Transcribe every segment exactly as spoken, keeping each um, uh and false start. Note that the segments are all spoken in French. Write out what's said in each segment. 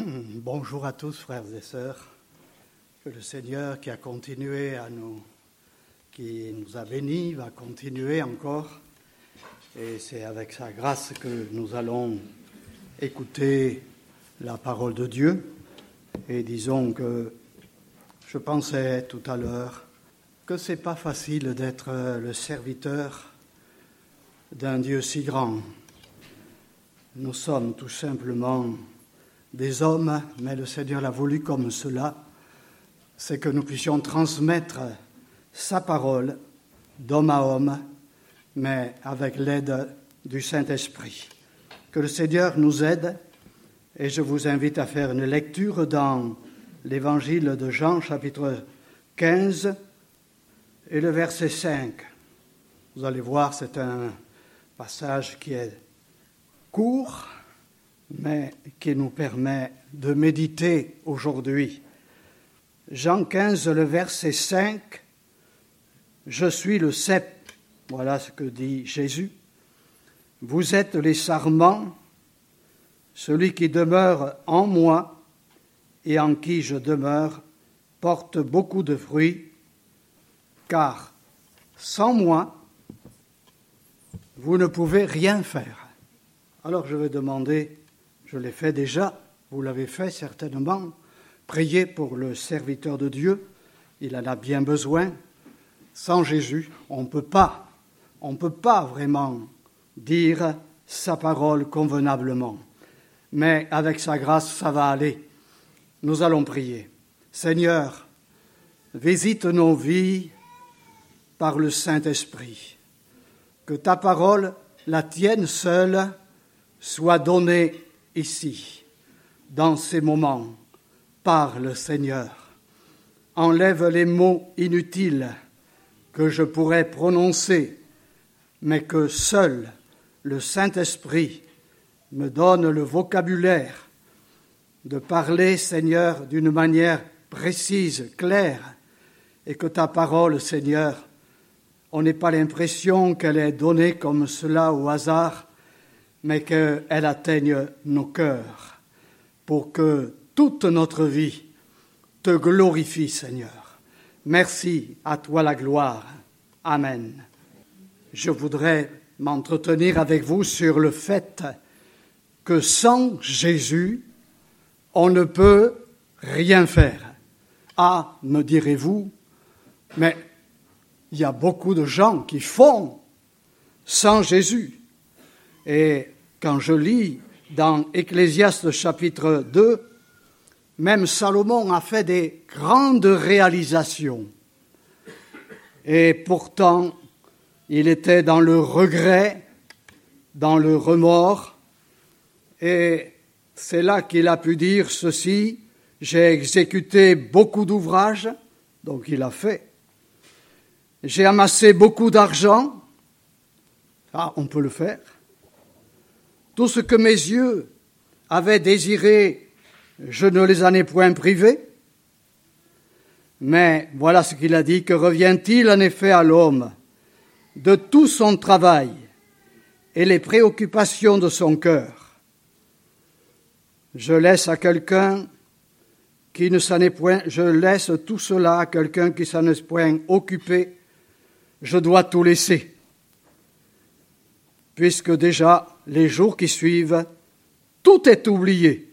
Bonjour à tous, frères et sœurs. Que le Seigneur qui a continué à nous, qui nous a bénis, va continuer encore. Et c'est avec sa grâce que nous allons écouter la parole de Dieu. Et disons que je pensais tout à l'heure que c'est pas facile d'être le serviteur d'un Dieu si grand. Nous sommes tout simplement des hommes, mais le Seigneur l'a voulu comme cela, c'est que nous puissions transmettre sa parole d'homme à homme, mais avec l'aide du Saint-Esprit. Que le Seigneur nous aide, et je vous invite à faire une lecture dans l'Évangile de Jean, chapitre quinze, et le verset cinq. Vous allez voir, c'est un passage qui est court, mais qui nous permet de méditer aujourd'hui. Jean quinze, le verset cinq, « Je suis le cep », voilà ce que dit Jésus. « Vous êtes les sarments, celui qui demeure en moi et en qui je demeure porte beaucoup de fruits, car sans moi, vous ne pouvez rien faire. » Alors je vais demander, je l'ai fait déjà, vous l'avez fait certainement, priez pour le serviteur de Dieu, il en a bien besoin. Sans Jésus, on ne peut pas, on ne peut pas vraiment dire sa parole convenablement. Mais avec sa grâce, ça va aller. Nous allons prier. Seigneur, visite nos vies par le Saint-Esprit. Que ta parole, la tienne seule, soit donnée ici, dans ces moments. Parle, Seigneur. Enlève les mots inutiles que je pourrais prononcer, mais que seul le Saint-Esprit me donne le vocabulaire de parler, Seigneur, d'une manière précise, claire, et que ta parole, Seigneur, on n'ait pas l'impression qu'elle est donnée comme cela au hasard, mais qu'elle atteigne nos cœurs, pour que toute notre vie te glorifie, Seigneur. Merci, à toi la gloire. Amen. Je voudrais m'entretenir avec vous sur le fait que sans Jésus, on ne peut rien faire. Ah, me direz-vous, mais il y a beaucoup de gens qui font sans Jésus. Et quand je lis dans Ecclésiaste chapitre deux, même Salomon a fait des grandes réalisations. Et pourtant, il était dans le regret, dans le remords, et c'est là qu'il a pu dire ceci, « J'ai exécuté beaucoup d'ouvrages », donc il a fait. « J'ai amassé beaucoup d'argent », ah, on peut le faire. Tout ce que mes yeux avaient désiré, je ne les en ai point privés. Mais voilà ce qu'il a dit, que revient-il en effet à l'homme de tout son travail et les préoccupations de son cœur? Je laisse à quelqu'un qui ne s'en est point, je laisse tout cela à quelqu'un qui s'en est point occupé, je dois tout laisser. Puisque déjà, les jours qui suivent, tout est oublié.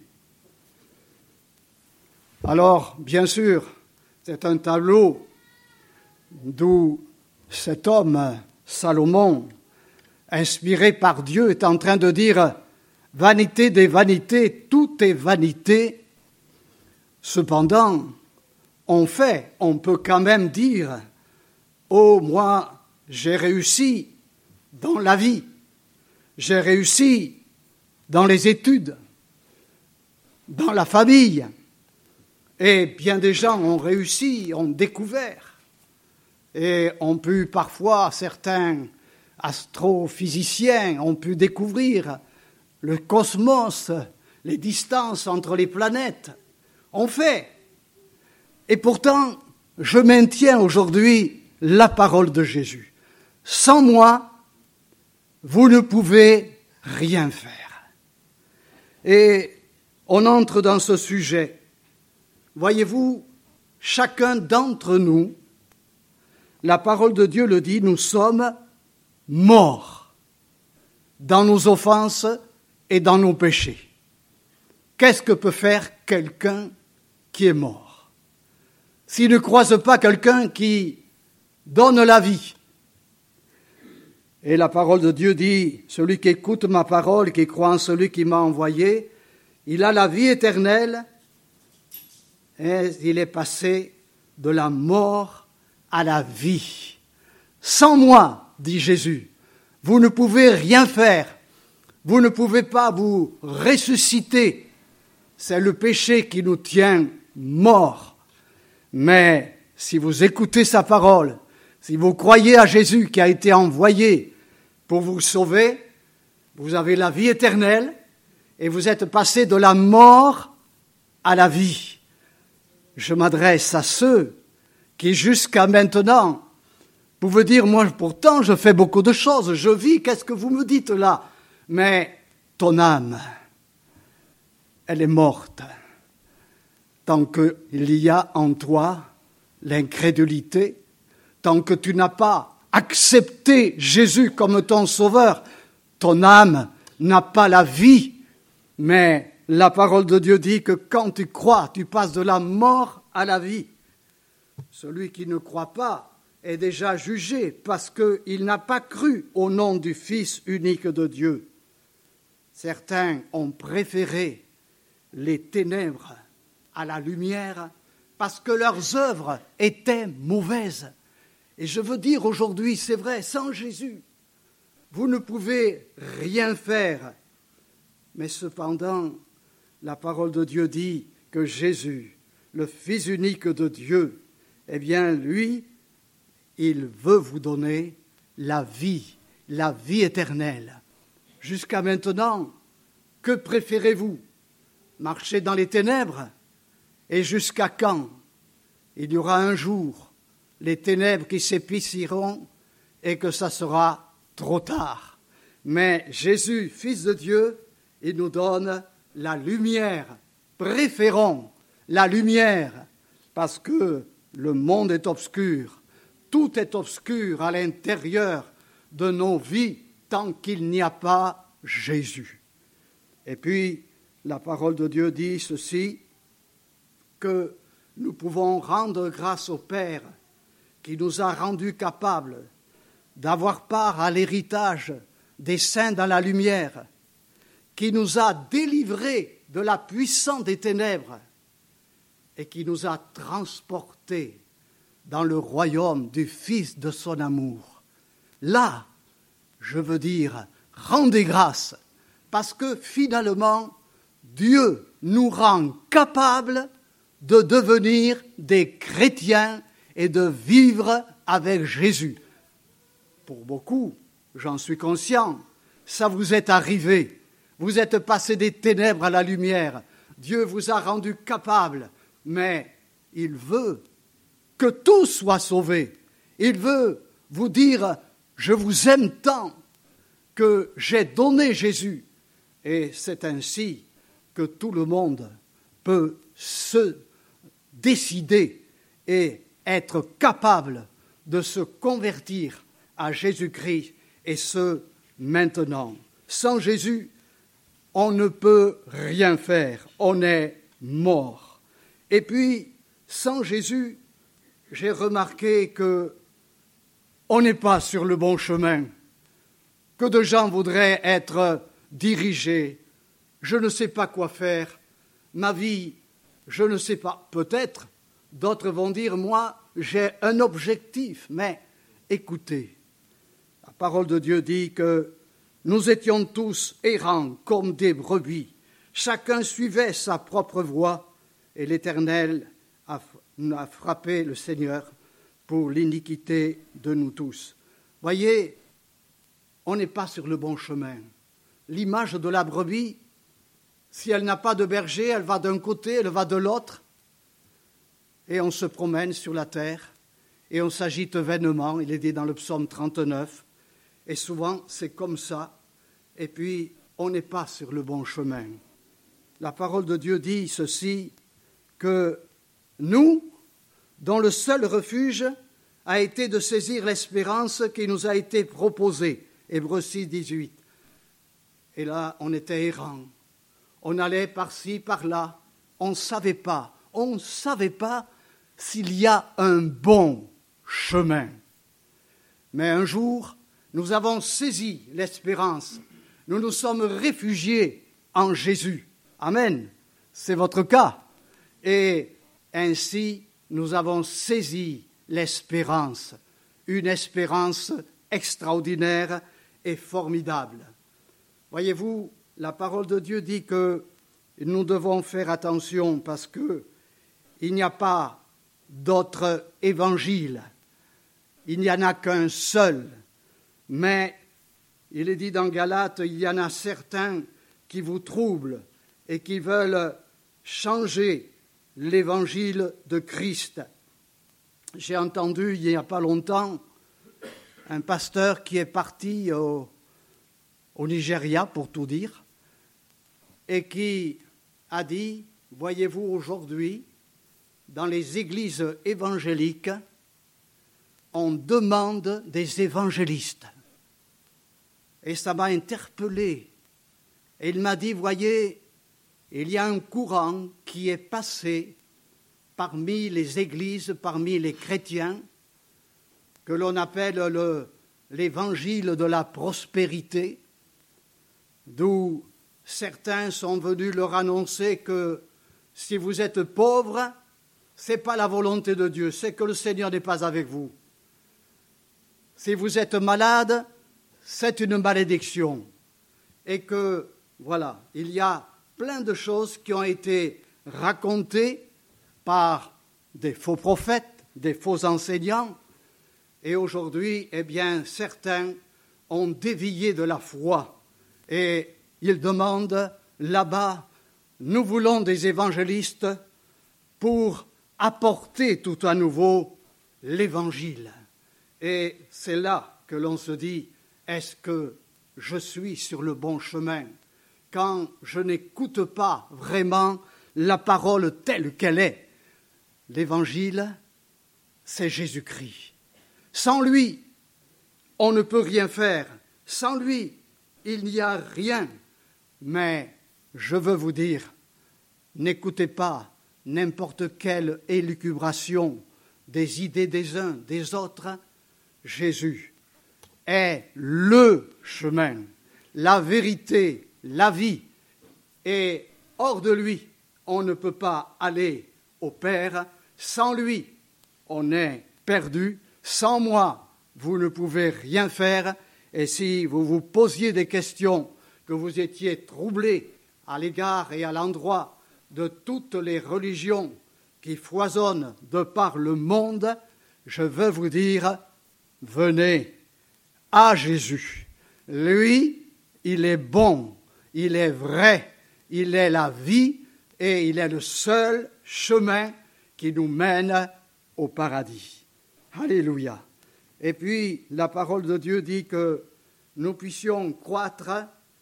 Alors, bien sûr, c'est un tableau d'où cet homme, Salomon, inspiré par Dieu, est en train de dire « Vanité des vanités, tout est vanité ». Cependant, on fait, on peut quand même dire « Oh, moi, j'ai réussi dans la vie ». J'ai réussi dans les études, dans la famille, et bien des gens ont réussi, ont découvert, et ont pu parfois, certains astrophysiciens ont pu découvrir le cosmos, les distances entre les planètes. On fait. Et pourtant, je maintiens aujourd'hui la parole de Jésus. Sans moi, vous ne pouvez rien faire. Et on entre dans ce sujet. Voyez-vous, chacun d'entre nous, la parole de Dieu le dit, nous sommes morts dans nos offenses et dans nos péchés. Qu'est-ce que peut faire quelqu'un qui est mort? S'il ne croise pas quelqu'un qui donne la vie. Et la parole de Dieu dit, celui qui écoute ma parole, qui croit en celui qui m'a envoyé, il a la vie éternelle et il est passé de la mort à la vie. Sans moi, dit Jésus, vous ne pouvez rien faire. Vous ne pouvez pas vous ressusciter. C'est le péché qui nous tient morts. Mais si vous écoutez sa parole, si vous croyez à Jésus qui a été envoyé pour vous sauver, vous avez la vie éternelle et vous êtes passé de la mort à la vie. Je m'adresse à ceux qui jusqu'à maintenant pouvaient dire, moi pourtant je fais beaucoup de choses, je vis, qu'est-ce que vous me dites là? Mais ton âme, elle est morte. Tant qu'il y a en toi l'incrédulité, tant que tu n'as pas accepté Jésus comme ton sauveur, ton âme n'a pas la vie. Mais la parole de Dieu dit que quand tu crois, tu passes de la mort à la vie. Celui qui ne croit pas est déjà jugé parce qu'il n'a pas cru au nom du Fils unique de Dieu. Certains ont préféré les ténèbres à la lumière parce que leurs œuvres étaient mauvaises. Et je veux dire aujourd'hui, c'est vrai, sans Jésus, vous ne pouvez rien faire. Mais cependant, la parole de Dieu dit que Jésus, le Fils unique de Dieu, eh bien, lui, il veut vous donner la vie, la vie éternelle. Jusqu'à maintenant, que préférez-vous? Marcher dans les ténèbres? Et jusqu'à quand? Il y aura un jour les ténèbres qui s'épaissiront et que ça sera trop tard. Mais Jésus, Fils de Dieu, il nous donne la lumière. Préférons la lumière parce que le monde est obscur. Tout est obscur à l'intérieur de nos vies tant qu'il n'y a pas Jésus. Et puis, la parole de Dieu dit ceci, que nous pouvons rendre grâce au Père qui nous a rendus capables d'avoir part à l'héritage des saints dans la lumière, qui nous a délivrés de la puissance des ténèbres et qui nous a transportés dans le royaume du Fils de son amour. Là, je veux dire, rendez grâce, parce que finalement, Dieu nous rend capables de devenir des chrétiens et de vivre avec Jésus. Pour beaucoup, j'en suis conscient, ça vous est arrivé. Vous êtes passé des ténèbres à la lumière. Dieu vous a rendu capable, mais il veut que tous soient sauvés. Il veut vous dire, je vous aime tant que j'ai donné Jésus. Et c'est ainsi que tout le monde peut se décider et être capable de se convertir à Jésus-Christ, et ce, maintenant. Sans Jésus, on ne peut rien faire, on est mort. Et puis, sans Jésus, j'ai remarqué que on n'est pas sur le bon chemin, que de gens voudraient être dirigés. Je ne sais pas quoi faire, ma vie, je ne sais pas, peut-être, d'autres vont dire, moi, j'ai un objectif, mais écoutez, la parole de Dieu dit que nous étions tous errants comme des brebis, chacun suivait sa propre voie, et l'Éternel a, a frappé le Seigneur pour l'iniquité de nous tous. Voyez, on n'est pas sur le bon chemin. L'image de la brebis, si elle n'a pas de berger, elle va d'un côté, elle va de l'autre, et on se promène sur la terre, et on s'agite vainement, il est dit dans le psaume trente-neuf, et souvent c'est comme ça, et puis on n'est pas sur le bon chemin. la parole de Dieu dit ceci, que nous, dont le seul refuge a été de saisir l'espérance qui nous a été proposée. Hébreux six, dix-huit. Et là, on était errants. On allait par-ci, par-là. On ne savait pas. On ne savait pas s'il y a un bon chemin. Mais un jour, nous avons saisi l'espérance. Nous nous sommes réfugiés en Jésus. Amen. C'est votre cas. Et ainsi, nous avons saisi l'espérance. Une espérance extraordinaire et formidable. Voyez-vous, la parole de Dieu dit que nous devons faire attention parce qu'il n'y a pas d'autre évangile. Il n'y en a qu'un seul. Mais il est dit dans Galates, il y en a certains qui vous troublent et qui veulent changer l'évangile de Christ. J'ai entendu il n'y a pas longtemps un pasteur qui est parti au, au Nigeria, pour tout dire, et qui a dit, voyez-vous, aujourd'hui, dans les églises évangéliques, on demande des évangélistes. Et ça m'a interpellé. Et il m'a dit, voyez, il y a un courant qui est passé parmi les églises, parmi les chrétiens, que l'on appelle le, l'évangile de la prospérité, d'où certains sont venus leur annoncer que si vous êtes pauvre, ce n'est pas la volonté de Dieu, c'est que le Seigneur n'est pas avec vous. Si vous êtes malade, c'est une malédiction. Et que, voilà, il y a plein de choses qui ont été racontées par des faux prophètes, des faux enseignants. Et aujourd'hui, eh bien, certains ont dévié de la foi. Et ils demandent là-bas, nous voulons des évangélistes pour apporter tout à nouveau l'évangile. Et c'est là que l'on se dit, est-ce que je suis sur le bon chemin quand je n'écoute pas vraiment la parole telle qu'elle est? L'évangile, c'est Jésus-Christ. Sans lui, on ne peut rien faire. Sans lui, il n'y a rien. Mais je veux vous dire, n'écoutez pas n'importe quelle élucubration des idées des uns, des autres. Jésus est le chemin, la vérité, la vie. Et hors de lui, on ne peut pas aller au Père. Sans lui, on est perdu. Sans moi, vous ne pouvez rien faire. Et si vous vous posiez des questions, que vous étiez troublés à l'égard et à l'endroit de toutes les religions qui foisonnent de par le monde, je veux vous dire, venez à Jésus. Lui, il est bon, il est vrai, il est la vie et il est le seul chemin qui nous mène au paradis. Alléluia. Et puis, la parole de Dieu dit que nous puissions croître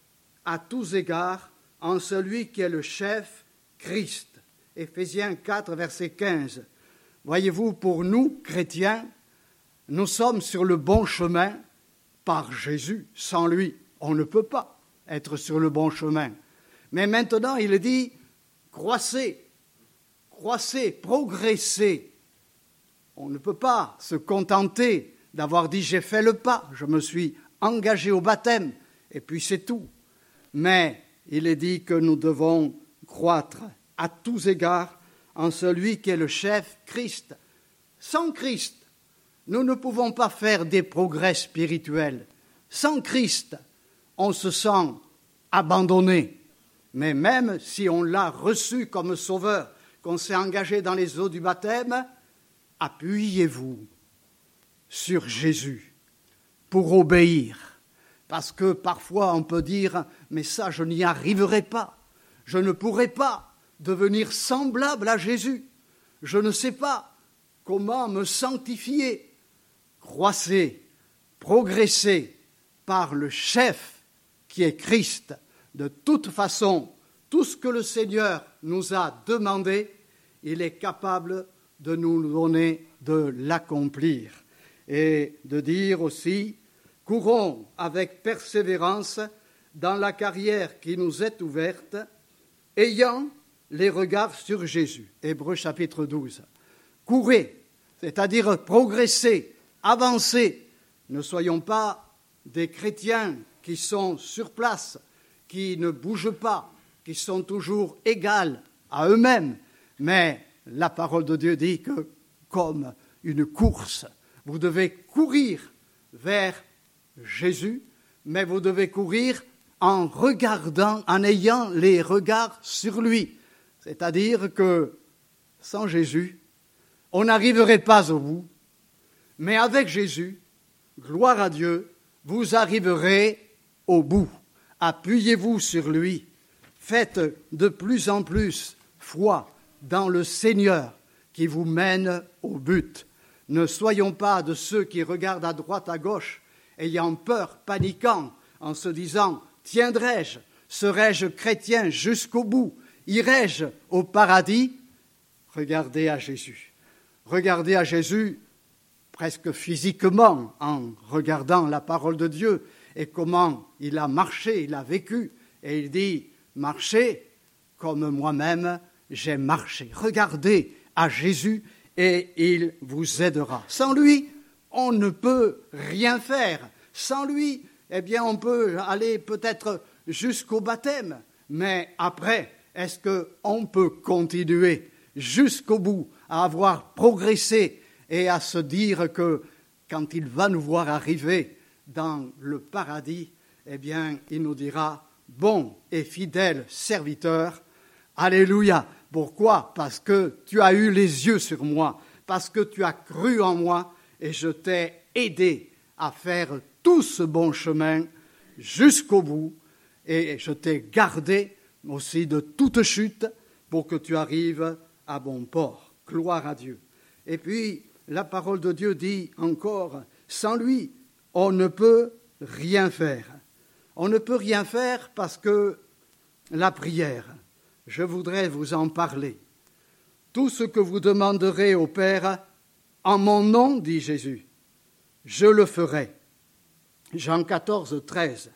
à tous égards en celui qui est le chef, Christ. Éphésiens quatre, verset quinze. Voyez-vous, pour nous, chrétiens, nous sommes sur le bon chemin par Jésus. Sans lui, on ne peut pas être sur le bon chemin. Mais maintenant, il dit, croissez, croissez, progressez. On ne peut pas se contenter d'avoir dit, j'ai fait le pas, je me suis engagé au baptême, et puis c'est tout. Mais il est dit que nous devons croître à tous égards en celui qui est le chef, Christ. Sans Christ, nous ne pouvons pas faire des progrès spirituels. Sans Christ, on se sent abandonné. Mais même si on l'a reçu comme sauveur, qu'on s'est engagé dans les eaux du baptême, appuyez-vous sur Jésus pour obéir. Parce que parfois on peut dire, mais ça je n'y arriverai pas. Je ne pourrai pas devenir semblable à Jésus. Je ne sais pas comment me sanctifier. Croissez, progressez par le chef qui est Christ. De toute façon, tout ce que le Seigneur nous a demandé, il est capable de nous donner de l'accomplir. Et de dire aussi, courons avec persévérance dans la carrière qui nous est ouverte, ayant les regards sur Jésus. Hébreux chapitre douze. Courez, c'est-à-dire progressez, avancez. Ne soyons pas des chrétiens qui sont sur place, qui ne bougent pas, qui sont toujours égales à eux-mêmes. Mais la parole de Dieu dit que, comme une course, vous devez courir vers Jésus, mais vous devez courir en regardant, en ayant les regards sur lui. C'est-à-dire que sans Jésus, on n'arriverait pas au bout, mais avec Jésus, gloire à Dieu, vous arriverez au bout. Appuyez-vous sur lui, faites de plus en plus foi dans le Seigneur qui vous mène au but. Ne soyons pas de ceux qui regardent à droite, à gauche, ayant peur, paniquant, en se disant « Tiendrai-je ? Serai-je chrétien jusqu'au bout ? Irai-je au paradis ?» Regardez à Jésus. Regardez à Jésus presque physiquement en regardant la parole de Dieu et comment il a marché, il a vécu. Et il dit « Marchez comme moi-même j'ai marché. » Regardez à Jésus et il vous aidera. Sans lui, on ne peut rien faire. Sans lui, eh bien, on peut aller peut-être jusqu'au baptême. Mais après, est-ce qu'on peut continuer jusqu'au bout à avoir progressé et à se dire que quand il va nous voir arriver dans le paradis, eh bien, il nous dira « Bon et fidèle serviteur, alléluia ». Pourquoi ? Parce que tu as eu les yeux sur moi, parce que tu as cru en moi et je t'ai aidé à faire tout ce bon chemin jusqu'au bout et je t'ai gardé aussi de toute chute pour que tu arrives à bon port. Gloire à Dieu. Et puis, la parole de Dieu dit encore, sans lui, on ne peut rien faire. On ne peut rien faire parce que la prière, je voudrais vous en parler. Tout ce que vous demanderez au Père, en mon nom, dit Jésus, je le ferai. Jean quatorze, treize.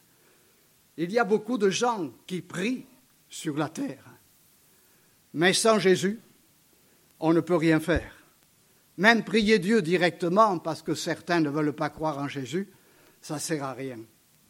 Il y a beaucoup de gens qui prient sur la terre. Mais sans Jésus, on ne peut rien faire. Même prier Dieu directement, parce que certains ne veulent pas croire en Jésus, ça ne sert à rien.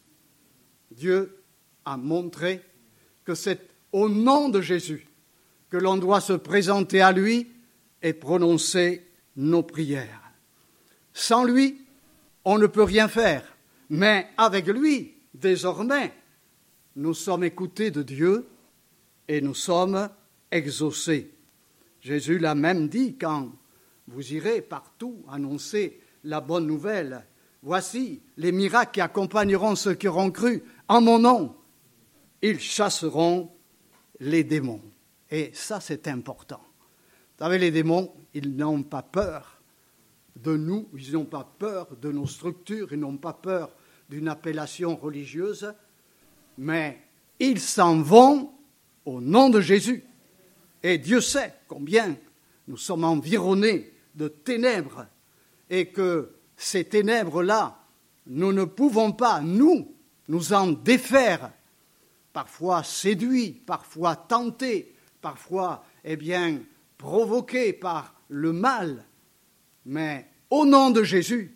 Dieu a montré que c'est au nom de Jésus que l'on doit se présenter à lui et prononcer nos prières. Sans lui, on ne peut rien faire. Mais avec lui, désormais, nous sommes écoutés de Dieu et nous sommes exaucés. Jésus l'a même dit quand vous irez partout annoncer la bonne nouvelle. Voici les miracles qui accompagneront ceux qui auront cru en mon nom. Ils chasseront les démons. Et ça, c'est important. Vous savez, les démons, ils n'ont pas peur de nous, ils n'ont pas peur de nos structures, ils n'ont pas peur d'une appellation religieuse, mais ils s'en vont au nom de Jésus. Et Dieu sait combien nous sommes environnés de ténèbres et que ces ténèbres-là, nous ne pouvons pas, nous, nous en défaire. Parfois séduits, parfois tentés, parfois, eh bien, provoqués par le mal. Mais au nom de Jésus,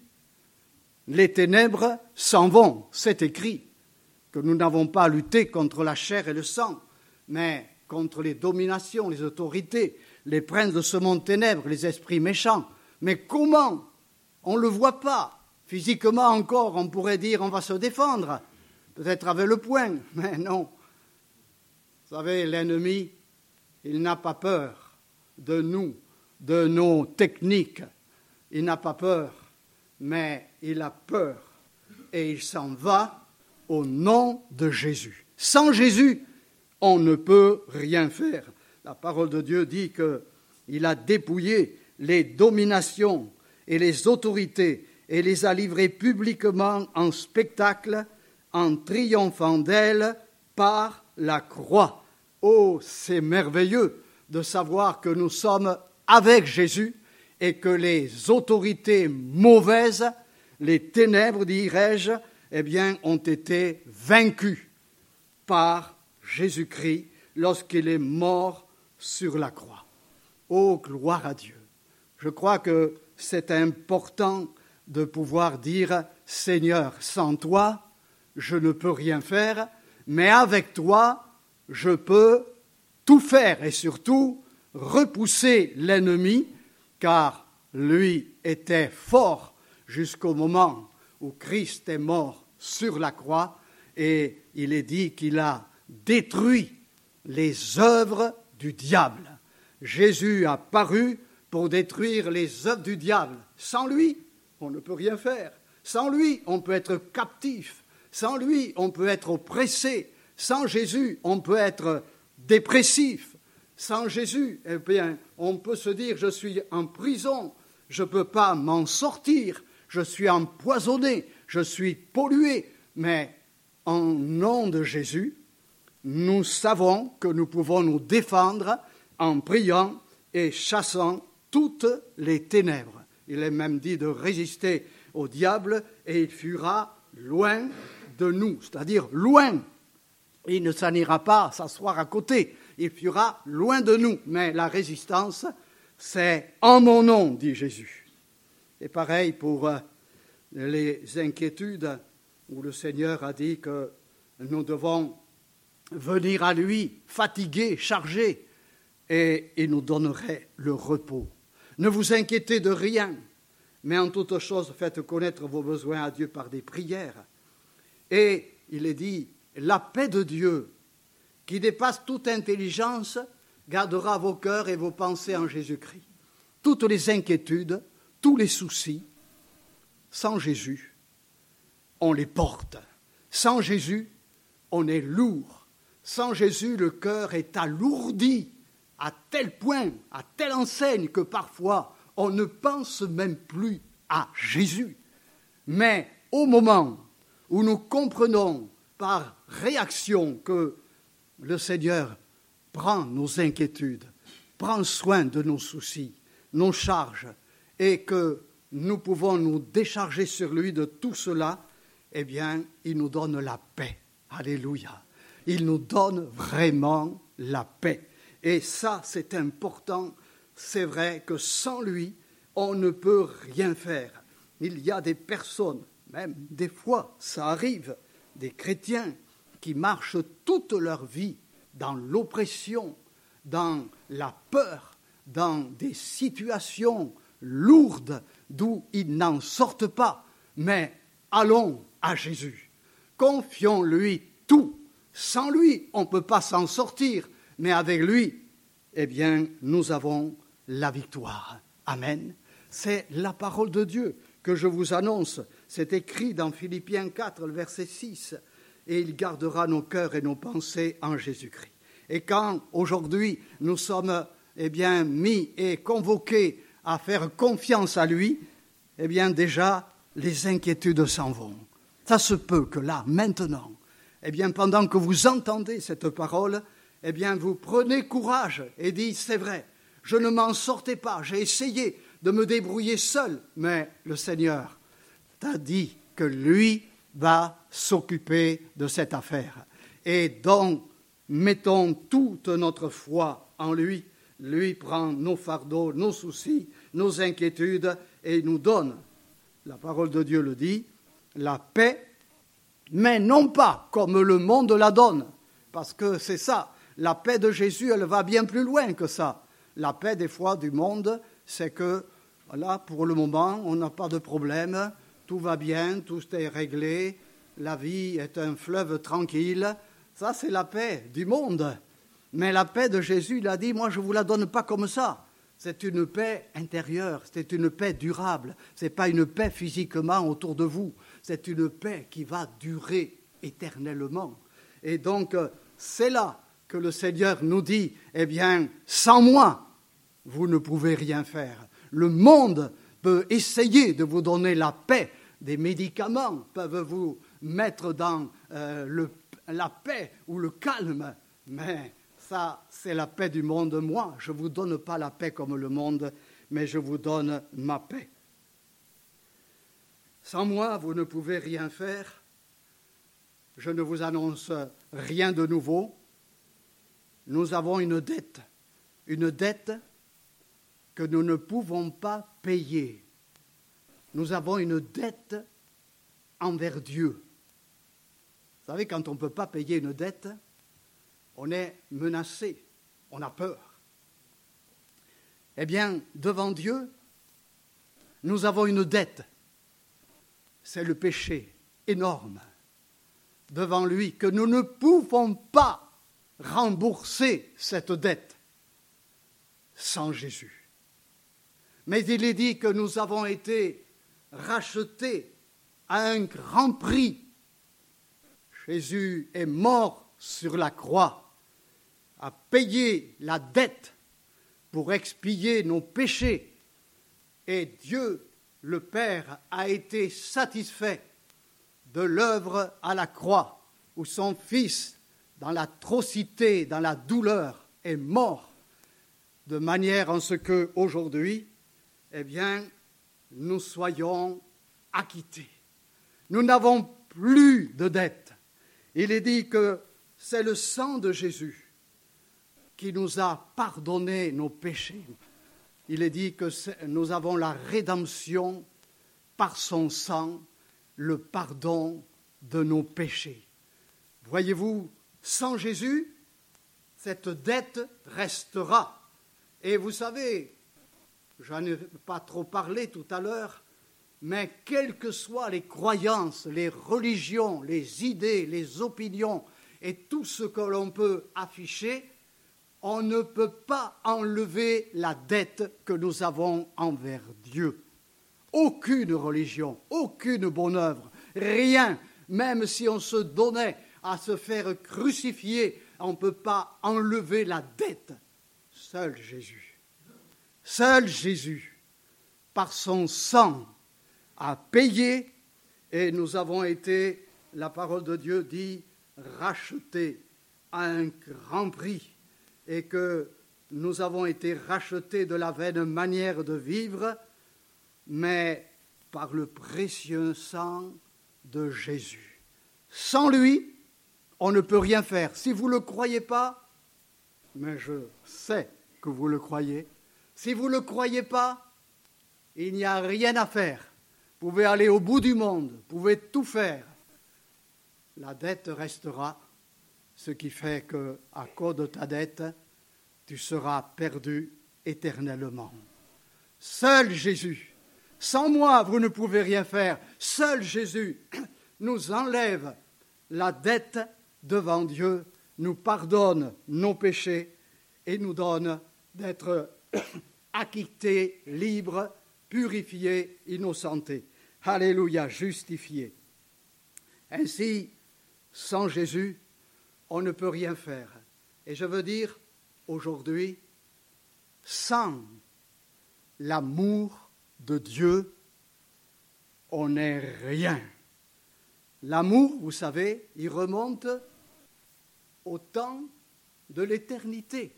les ténèbres s'en vont. C'est écrit que nous n'avons pas à lutter contre la chair et le sang, mais contre les dominations, les autorités, les princes de ce monde ténèbres, les esprits méchants. Mais comment ? On ne le voit pas. Physiquement encore, on pourrait dire on va se défendre, peut-être avec le poing, mais non. Vous savez, l'ennemi, il n'a pas peur de nous, de nos techniques. Il n'a pas peur, mais il a peur. Et il s'en va au nom de Jésus. Sans Jésus, on ne peut rien faire. La parole de Dieu dit qu'il a dépouillé les dominations et les autorités et les a livrées publiquement en spectacle en triomphant d'elles par la croix. Oh, c'est merveilleux de savoir que nous sommes avec Jésus et que les autorités mauvaises, les ténèbres, dirais-je, eh bien, ont été vaincues par Jésus-Christ lorsqu'il est mort sur la croix. Oh, gloire à Dieu! Je crois que c'est important de pouvoir dire « Seigneur, sans toi, je ne peux rien faire, mais avec toi, je peux tout faire et surtout repousser l'ennemi, car lui était fort jusqu'au moment où Christ est mort sur la croix et il est dit qu'il a détruit les œuvres du diable. Jésus a paru pour détruire les œuvres du diable. Sans lui, on ne peut rien faire. Sans lui, on peut être captif. Sans lui, on peut être oppressé. Sans Jésus, on peut être dépressif. Sans Jésus, eh bien, on peut se dire « je suis en prison, je ne peux pas m'en sortir, je suis empoisonné, je suis pollué ». Mais en nom de Jésus, nous savons que nous pouvons nous défendre en priant et chassant toutes les ténèbres. Il est même dit de résister au diable et il fuira loin de nous, c'est-à-dire loin. Il ne s'en ira pas s'asseoir à côté, il fuira loin de nous. Mais la résistance, c'est en mon nom, dit Jésus. Et pareil pour les inquiétudes où le Seigneur a dit que nous devons venir à lui, fatigués, chargés, et il nous donnerait le repos. Ne vous inquiétez de rien, mais en toute chose, faites connaître vos besoins à Dieu par des prières. Et il est dit, la paix de Dieu, qui dépasse toute intelligence, gardera vos cœurs et vos pensées en Jésus-Christ. Toutes les inquiétudes, tous les soucis, sans Jésus, on les porte. Sans Jésus, on est lourd. Sans Jésus, le cœur est alourdi à tel point, à telle enseigne que parfois on ne pense même plus à Jésus. Mais au moment où nous comprenons par réaction que le Seigneur prend nos inquiétudes, prend soin de nos soucis, nos charges, et que nous pouvons nous décharger sur lui de tout cela, eh bien, il nous donne la paix. Alléluia. Il nous donne vraiment la paix. Et ça, c'est important. C'est vrai que sans lui, on ne peut rien faire. Il y a des personnes, même des fois, ça arrive, des chrétiens qui marchent toute leur vie dans l'oppression, dans la peur, dans des situations lourdes d'où ils n'en sortent pas. Mais allons à Jésus. Confions-lui tout. Sans lui, on ne peut pas s'en sortir. Mais avec lui, eh bien, nous avons la victoire. Amen. C'est la parole de Dieu que je vous annonce. C'est écrit dans Philippiens quatre, le verset six. Et il gardera nos cœurs et nos pensées en Jésus-Christ. Et quand, aujourd'hui, nous sommes, eh bien, mis et convoqués à faire confiance à lui, eh bien, déjà, les inquiétudes s'en vont. Ça se peut que là, maintenant, eh bien, pendant que vous entendez cette parole, eh bien, vous prenez courage et dites, c'est vrai, je ne m'en sortais pas, j'ai essayé de me débrouiller seul, mais le Seigneur t'a dit que lui va s'occuper de cette affaire. Et donc, mettons toute notre foi en lui, lui prend nos fardeaux, nos soucis, nos inquiétudes et nous donne, la parole de Dieu le dit, la paix, mais non pas comme le monde la donne, parce que c'est ça, la paix de Jésus, elle va bien plus loin que ça. La paix, des fois, du monde, c'est que, voilà, pour le moment, on n'a pas de problème, tout va bien, tout est réglé, la vie est un fleuve tranquille. Ça, c'est la paix du monde. Mais la paix de Jésus, il a dit, moi, je ne vous la donne pas comme ça. C'est une paix intérieure, c'est une paix durable. Ce n'est pas une paix physiquement autour de vous. C'est une paix qui va durer éternellement. Et donc, c'est là que le Seigneur nous dit, eh bien, sans moi, vous ne pouvez rien faire. Le monde peut essayer de vous donner la paix. Des médicaments peuvent vous mettre dans euh, le, la paix ou le calme. Mais ça c'est la paix du monde. Moi, je ne vous donne pas la paix comme le monde, mais je vous donne ma paix. Sans moi, vous ne pouvez rien faire. Je ne vous annonce rien de nouveau. Nous avons une dette, une dette que nous ne pouvons pas payer. Nous avons une dette envers Dieu. Vous savez, quand on ne peut pas payer une dette, on est menacé, on a peur. Eh bien, devant Dieu, nous avons une dette. C'est le péché énorme devant lui, que nous ne pouvons pas rembourser cette dette sans Jésus. Mais il est dit que nous avons été rachetés à un grand prix. Jésus est mort sur la croix, a payé la dette pour expier nos péchés. Et Dieu, le Père, a été satisfait de l'œuvre à la croix, où son Fils, dans l'atrocité, dans la douleur, est mort, de manière en ce qu'aujourd'hui, eh bien, nous soyons acquittés. Nous n'avons plus de dette. Il est dit que c'est le sang de Jésus qui nous a pardonné nos péchés. Il est dit que nous avons la rédemption par son sang, le pardon de nos péchés. Voyez-vous, sans Jésus, cette dette restera. Et vous savez, j'en ai pas trop parlé tout à l'heure, mais quelles que soient les croyances, les religions, les idées, les opinions et tout ce que l'on peut afficher, on ne peut pas enlever la dette que nous avons envers Dieu. Aucune religion, aucune bonne œuvre, rien, même si on se donnait à se faire crucifier, on ne peut pas enlever la dette. Seul Jésus, seul Jésus, par son sang, a payé, et nous avons été, la parole de Dieu dit, rachetés à un grand prix, et que nous avons été rachetés de la vaine manière de vivre, mais par le précieux sang de Jésus. Sans lui, on ne peut rien faire. Si vous ne le croyez pas, mais je sais que vous le croyez, si vous ne le croyez pas, il n'y a rien à faire. Vous pouvez aller au bout du monde, vous pouvez tout faire. La dette restera, ce qui fait qu'à cause de ta dette, tu seras perdu éternellement. Seul Jésus, sans moi, vous ne pouvez rien faire. Seul Jésus nous enlève la dette devant Dieu, nous pardonne nos péchés et nous donne d'être acquittés, libres, purifiés, innocentés. Alléluia, justifiés. Ainsi, sans Jésus, on ne peut rien faire. Et je veux dire, aujourd'hui, sans l'amour de Dieu, on n'est rien. L'amour, vous savez, il remonte au temps de l'éternité.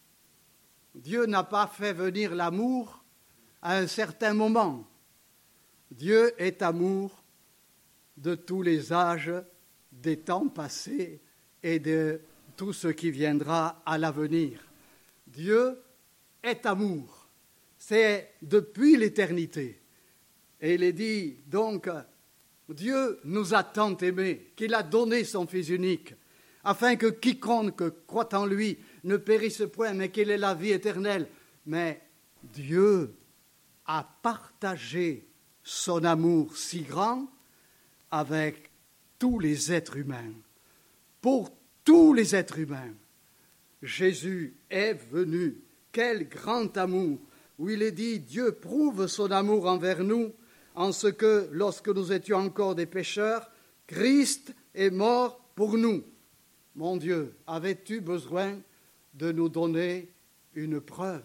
Dieu n'a pas fait venir l'amour à un certain moment. Dieu est amour de tous les âges, des temps passés et de tout ce qui viendra à l'avenir. Dieu est amour. C'est depuis l'éternité. Et il est dit, donc, Dieu nous a tant aimés qu'il a donné son Fils unique, afin que quiconque croit en lui ne périsse point, mais qu'il ait la vie éternelle. Mais Dieu a partagé son amour si grand avec tous les êtres humains. Pour tous les êtres humains, Jésus est venu. Quel grand amour! Où il est dit, Dieu prouve son amour envers nous, en ce que, lorsque nous étions encore des pécheurs, Christ est mort pour nous. Mon Dieu, avais-tu besoin de nous donner une preuve?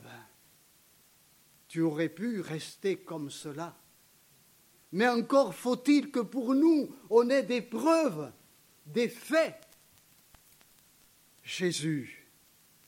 Tu aurais pu rester comme cela. Mais encore faut-il que pour nous, on ait des preuves, des faits. Jésus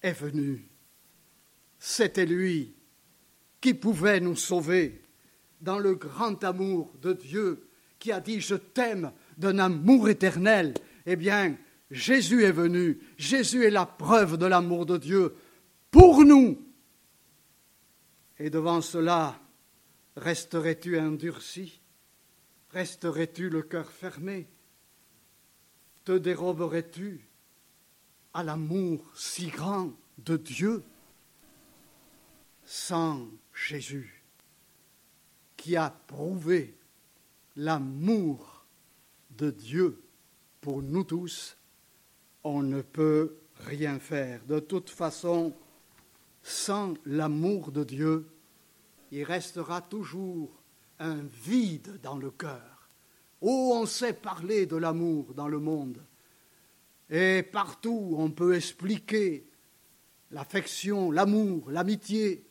est venu. C'était lui qui pouvait nous sauver dans le grand amour de Dieu qui a dit « Je t'aime » d'un amour éternel. Eh bien, Jésus est venu. Jésus est la preuve de l'amour de Dieu pour nous. Et devant cela, resterais-tu endurci? Resterais-tu le cœur fermé? Te déroberais-tu à l'amour si grand de Dieu? Sans Jésus, qui a prouvé l'amour de Dieu pour nous tous, on ne peut rien faire. De toute façon, sans l'amour de Dieu, il restera toujours un vide dans le cœur. Oh, on sait parler de l'amour dans le monde. Et partout, on peut expliquer l'affection, l'amour, l'amitié.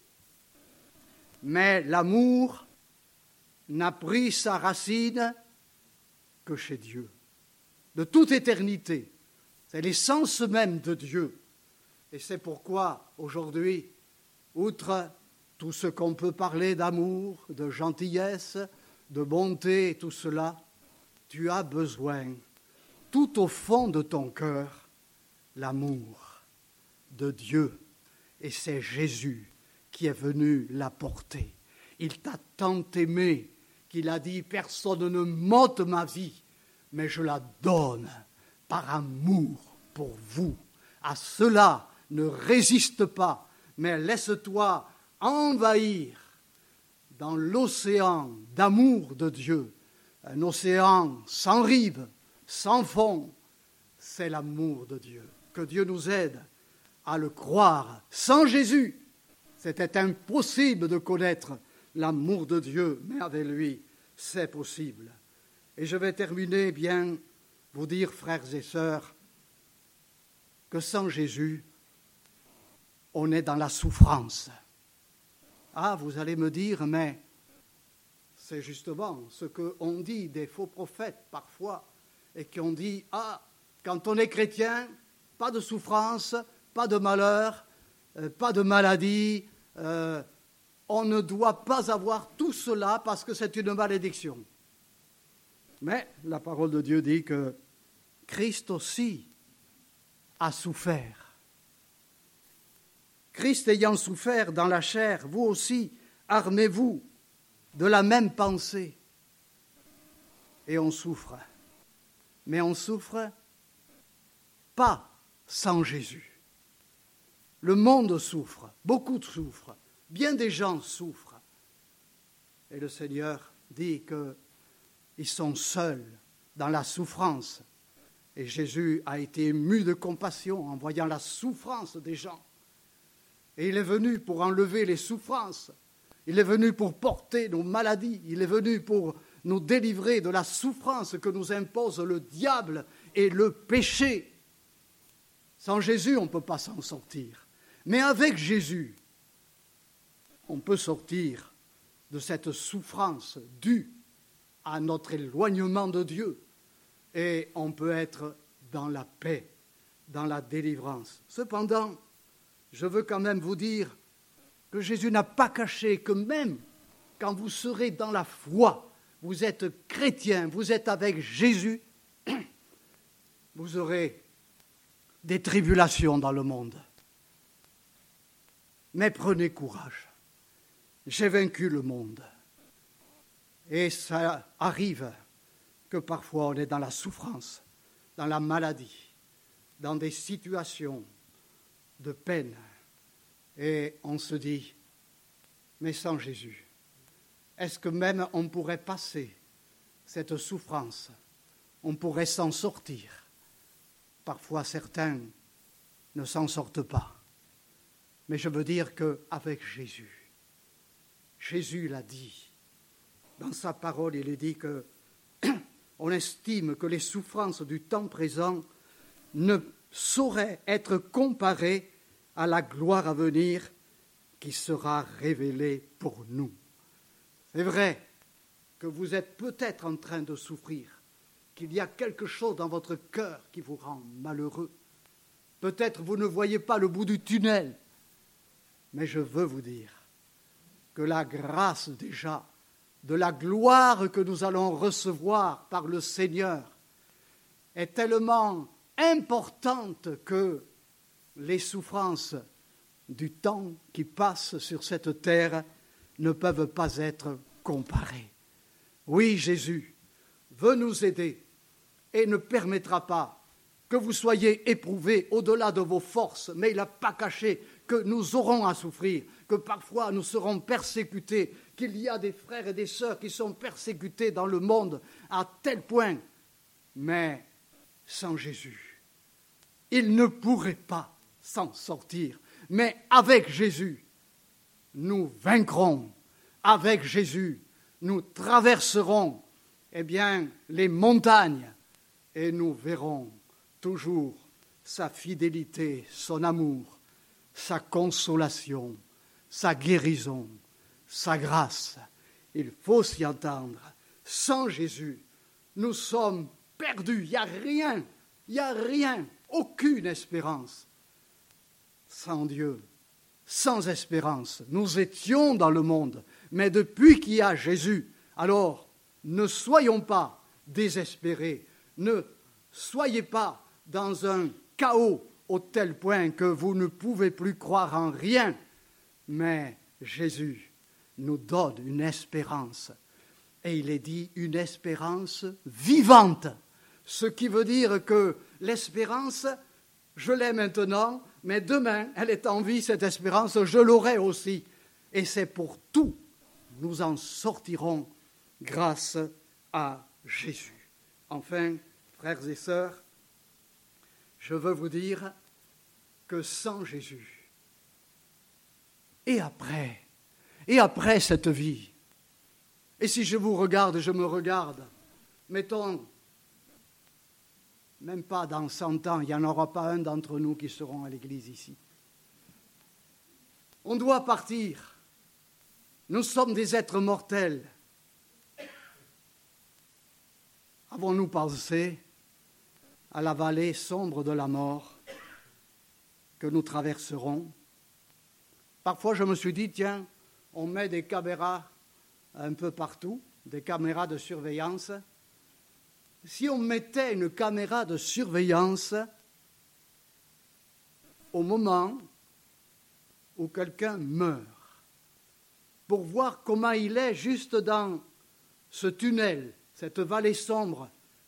Mais l'amour n'a pris sa racine que chez Dieu. De toute éternité, c'est l'essence même de Dieu. Et c'est pourquoi, aujourd'hui, outre tout ce qu'on peut parler d'amour, de gentillesse, de bonté, tout cela, tu as besoin, tout au fond de ton cœur, l'amour de Dieu. Et c'est Jésus qui est venu l'apporter. Il t'a tant aimé qu'il a dit « Personne ne m'ôte ma vie, mais je la donne par amour pour vous. À cela, ne résiste pas, mais laisse-toi envahir dans l'océan d'amour de Dieu. Un océan sans rive, sans fond, c'est l'amour de Dieu. Que Dieu nous aide à le croire. Sans Jésus, c'était impossible de connaître l'amour de Dieu, mais avec lui, c'est possible. Et je vais terminer, bien, vous dire, frères et sœurs, que sans Jésus, on est dans la souffrance. Ah, vous allez me dire, mais c'est justement ce qu'ont dit des faux prophètes parfois, et qui ont dit, ah, quand on est chrétien, pas de souffrance, pas de malheur, euh, pas de maladie, euh, on ne doit pas avoir tout cela parce que c'est une malédiction. Mais la parole de Dieu dit que Christ aussi a souffert. Christ ayant souffert dans la chair, vous aussi, armez-vous de la même pensée. Et on souffre. Mais on souffre pas sans Jésus. Le monde souffre, beaucoup souffrent, bien des gens souffrent. Et le Seigneur dit qu'ils sont seuls dans la souffrance. Et Jésus a été ému de compassion en voyant la souffrance des gens. Et il est venu pour enlever les souffrances. Il est venu pour porter nos maladies. Il est venu pour nous délivrer de la souffrance que nous impose le diable et le péché. Sans Jésus, on ne peut pas s'en sortir. Mais avec Jésus, on peut sortir de cette souffrance due à notre éloignement de Dieu. Et on peut être dans la paix, dans la délivrance. Cependant, je veux quand même vous dire que Jésus n'a pas caché que même quand vous serez dans la foi, vous êtes chrétien, vous êtes avec Jésus, vous aurez des tribulations dans le monde. Mais prenez courage. J'ai vaincu le monde. Et ça arrive que parfois on est dans la souffrance, dans la maladie, dans des situations de peine. Et on se dit, mais sans Jésus, est-ce que même on pourrait passer cette souffrance? On pourrait s'en sortir. Parfois certains ne s'en sortent pas. Mais je veux dire qu'avec Jésus, Jésus l'a dit, dans sa parole, il est dit que on estime que les souffrances du temps présent ne sauraient être comparées à la gloire à venir qui sera révélée pour nous. C'est vrai que vous êtes peut-être en train de souffrir, qu'il y a quelque chose dans votre cœur qui vous rend malheureux. Peut-être vous ne voyez pas le bout du tunnel, mais je veux vous dire que la grâce déjà, de la gloire que nous allons recevoir par le Seigneur, est tellement importante que les souffrances du temps qui passe sur cette terre ne peuvent pas être comparées. Oui, Jésus veut nous aider et ne permettra pas que vous soyez éprouvés au-delà de vos forces, mais il n'a pas caché que nous aurons à souffrir, que parfois nous serons persécutés, qu'il y a des frères et des sœurs qui sont persécutés dans le monde à tel point, mais sans Jésus, ils ne pourraient pas s'en sortir. Mais avec Jésus, nous vaincrons. Avec Jésus, nous traverserons eh bien, les montagnes et nous verrons toujours sa fidélité, son amour, sa consolation, sa guérison, sa grâce. Il faut s'y entendre. Sans Jésus, nous sommes perdus. Il n'y a rien, il n'y a rien, aucune espérance. Sans Dieu, sans espérance, nous étions dans le monde, mais depuis qu'il y a Jésus, alors ne soyons pas désespérés, ne soyez pas dans un chaos au tel point que vous ne pouvez plus croire en rien, mais Jésus nous donne une espérance, et il est dit une espérance vivante, ce qui veut dire que l'espérance, je l'ai maintenant, mais demain, elle est en vie, cette espérance, je l'aurai aussi. Et c'est pour tout, nous en sortirons grâce à Jésus. Enfin, frères et sœurs, je veux vous dire que sans Jésus, et après, et après cette vie, et si je vous regarde, je me regarde, mettons, même pas dans cent ans, il n'y en aura pas un d'entre nous qui seront à l'église ici. On doit partir. Nous sommes des êtres mortels. Avons-nous pensé à la vallée sombre de la mort que nous traverserons? Parfois, je me suis dit, tiens, on met des caméras un peu partout, des caméras de surveillance. Si on mettait une caméra de surveillance au moment où quelqu'un meurt, pour voir comment il est juste dans ce tunnel, cette vallée sombre,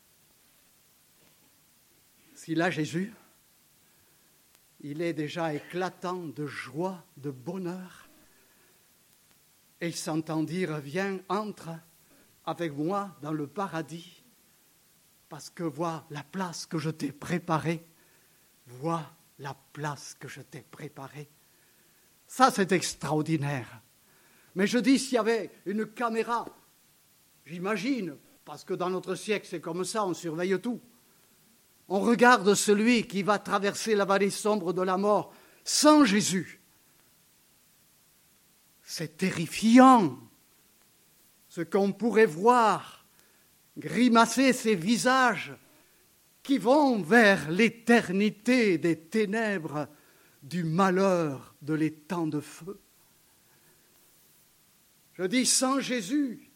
s'il a Jésus, il est déjà éclatant de joie, de bonheur, et il s'entend dire, viens, entre avec moi dans le paradis, parce que vois la place que je t'ai préparée, vois la place que je t'ai préparée. Ça, c'est extraordinaire. Mais je dis, s'il y avait une caméra, j'imagine, parce que dans notre siècle, c'est comme ça, on surveille tout. On regarde celui qui va traverser la vallée sombre de la mort sans Jésus. C'est terrifiant, ce qu'on pourrait voir grimacer ces visages qui vont vers l'éternité des ténèbres, du malheur, de l'étang de feu. Je dis sans Jésus,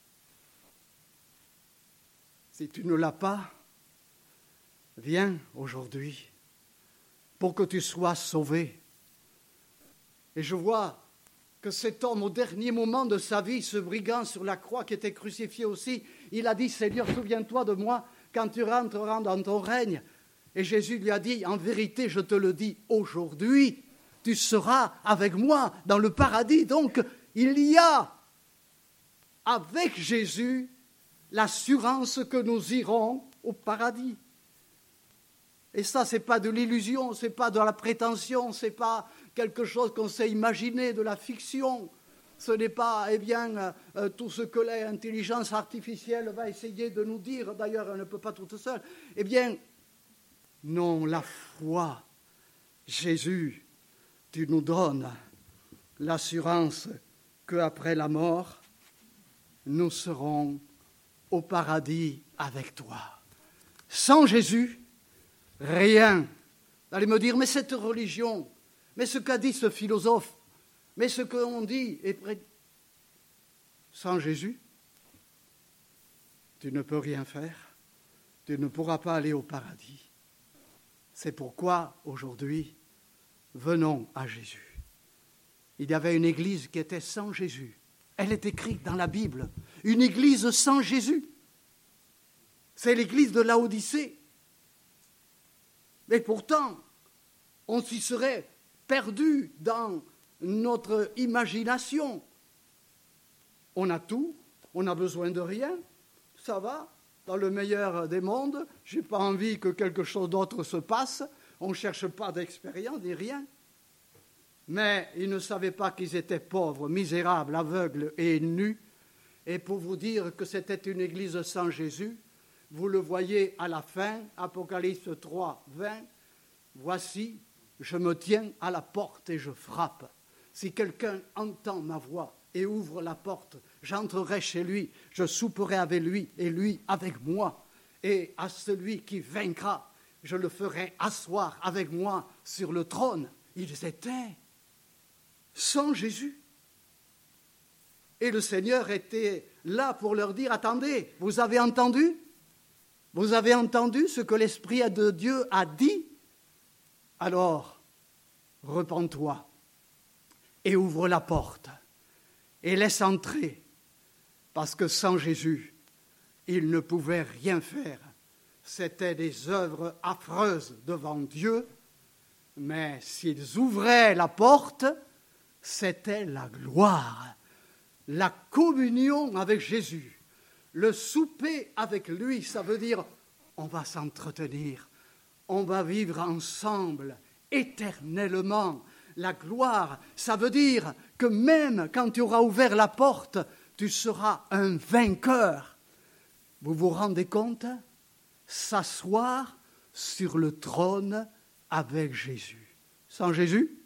si tu ne l'as pas, viens aujourd'hui pour que tu sois sauvé. Et je vois que cet homme, au dernier moment de sa vie, ce brigand sur la croix qui était crucifié aussi, il a dit, Seigneur, souviens-toi de moi quand tu rentreras dans ton règne. Et Jésus lui a dit, en vérité, je te le dis, aujourd'hui, tu seras avec moi dans le paradis. Donc, il y a, avec Jésus, l'assurance que nous irons au paradis. Et ça, ce n'est pas de l'illusion, ce n'est pas de la prétention, ce n'est pas quelque chose qu'on s'est imaginé, de la fiction. Ce n'est pas, eh bien, euh, tout ce que l'intelligence artificielle va essayer de nous dire. D'ailleurs, elle ne peut pas toute seule. Eh bien, non, la foi. Jésus, tu nous donnes l'assurance qu'après la mort, nous serons au paradis avec toi. Sans Jésus, rien. Vous allez me dire, mais cette religion, mais ce qu'a dit ce philosophe, mais ce qu'on dit est près... Sans Jésus, tu ne peux rien faire, tu ne pourras pas aller au paradis. C'est pourquoi, aujourd'hui, venons à Jésus. Il y avait une église qui était sans Jésus. Elle est écrite dans la Bible. Une église sans Jésus. C'est l'église de Laodicée. Mais pourtant, on s'y serait perdu dans notre imagination. On a tout, on n'a besoin de rien, ça va, dans le meilleur des mondes, je n'ai pas envie que quelque chose d'autre se passe, on ne cherche pas d'expérience ni rien. Mais ils ne savaient pas qu'ils étaient pauvres, misérables, aveugles et nus. Et pour vous dire que c'était une église sans Jésus, vous le voyez à la fin, Apocalypse trois, vingt, « Voici, je me tiens à la porte et je frappe. Si quelqu'un entend ma voix et ouvre la porte, j'entrerai chez lui, je souperai avec lui et lui avec moi. Et à celui qui vaincra, je le ferai asseoir avec moi sur le trône. » Ils étaient sans Jésus. Et le Seigneur était là pour leur dire, attendez, vous avez entendu ? Vous avez entendu ce que l'Esprit de Dieu a dit ? Alors, repens-toi et ouvre la porte et laisse entrer, parce que sans Jésus, ils ne pouvaient rien faire. C'était des œuvres affreuses devant Dieu, mais s'ils ouvraient la porte, c'était la gloire, la communion avec Jésus, le souper avec lui, ça veut dire on va s'entretenir, on va vivre ensemble éternellement. La gloire, ça veut dire que même quand tu auras ouvert la porte, tu seras un vainqueur. Vous vous rendez compte ? S'asseoir sur le trône avec Jésus. Sans Jésus,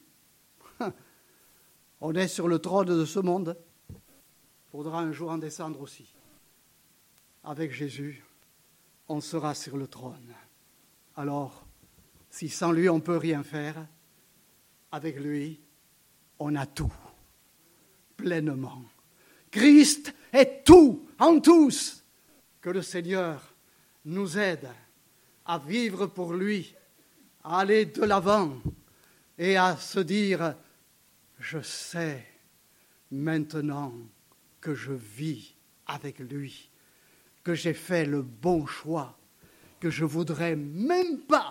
on est sur le trône de ce monde. Il faudra un jour en descendre aussi. Avec Jésus, on sera sur le trône. Alors, si sans lui on ne peut rien faire, avec lui, on a tout, pleinement. Christ est tout, en tous. Que le Seigneur nous aide à vivre pour lui, à aller de l'avant et à se dire, je sais maintenant que je vis avec lui, que j'ai fait le bon choix, que je ne voudrais même pas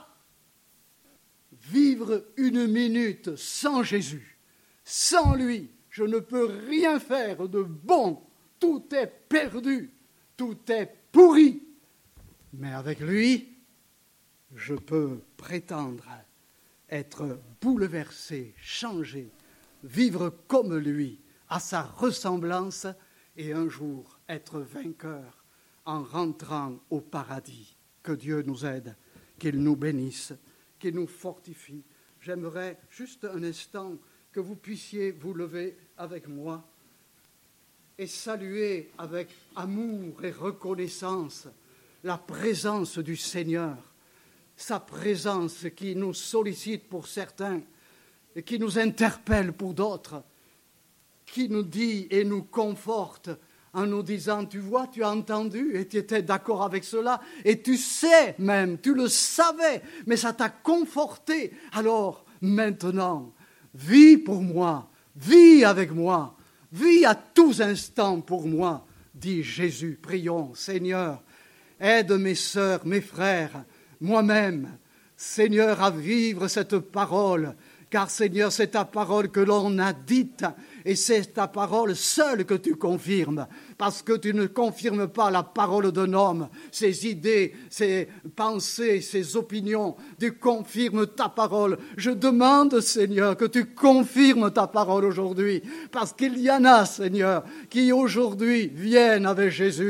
vivre une minute sans Jésus. Sans lui, je ne peux rien faire de bon. Tout est perdu, tout est pourri. Mais avec lui, je peux prétendre être bouleversé, changé, vivre comme lui, à sa ressemblance, et un jour être vainqueur en rentrant au paradis. Que Dieu nous aide, qu'il nous bénisse, qu'il nous fortifie. J'aimerais juste un instant que vous puissiez vous lever avec moi et saluer avec amour et reconnaissance la présence du Seigneur, sa présence qui nous sollicite pour certains et qui nous interpelle pour d'autres, qui nous dit et nous conforte en nous disant, tu vois, tu as entendu et tu étais d'accord avec cela, et tu sais même, tu le savais, mais ça t'a conforté. Alors, maintenant, vis pour moi, vis avec moi, vis à tous instants pour moi, dit Jésus. Prions, Seigneur, aide mes sœurs, mes frères, moi-même, Seigneur, à vivre cette parole, car Seigneur, c'est ta parole que l'on a dite, et c'est ta parole seule que tu confirmes, parce que tu ne confirmes pas la parole d'un homme, ses idées, ses pensées, ses opinions. Tu confirmes ta parole. Je demande, Seigneur, que tu confirmes ta parole aujourd'hui, parce qu'il y en a, Seigneur, qui aujourd'hui viennent avec Jésus,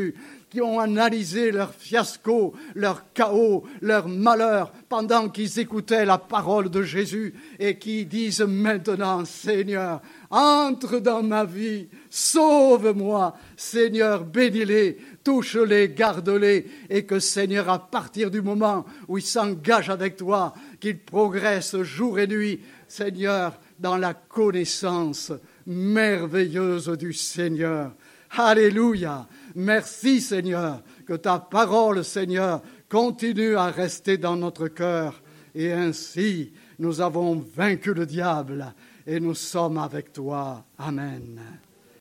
qui ont analysé leur fiasco, leur chaos, leur malheur pendant qu'ils écoutaient la parole de Jésus et qui disent maintenant, Seigneur, entre dans ma vie, sauve-moi, Seigneur, bénis-les, touche-les, garde-les, et que, Seigneur, à partir du moment où ils s'engagent avec toi, qu'ils progressent jour et nuit, Seigneur, dans la connaissance merveilleuse du Seigneur. Alléluia. Merci, Seigneur, que ta parole, Seigneur, continue à rester dans notre cœur. Et ainsi, nous avons vaincu le diable et nous sommes avec toi. Amen.